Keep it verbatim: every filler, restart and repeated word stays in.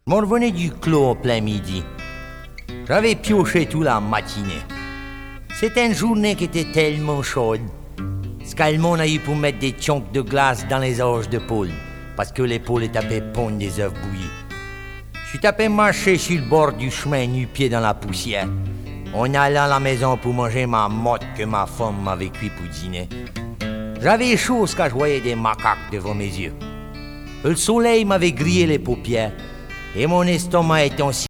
Je m'en revenais du clos en plein midi. J'avais pioché toute la matinée. C'était une journée qui était tellement chaude. Scalmon a eu pour mettre des chunks de glace dans les orges de poule, parce que les poules tapaient pondre des œufs bouillis. Je suis tapé marcher sur le bord du chemin, nu-pied dans la poussière. On allait à la maison pour manger ma motte que ma femme m'avait cuit pour dîner. J'avais chaud quand je voyais des macaques devant mes yeux. Le soleil m'avait grillé les paupières et mon estomac était en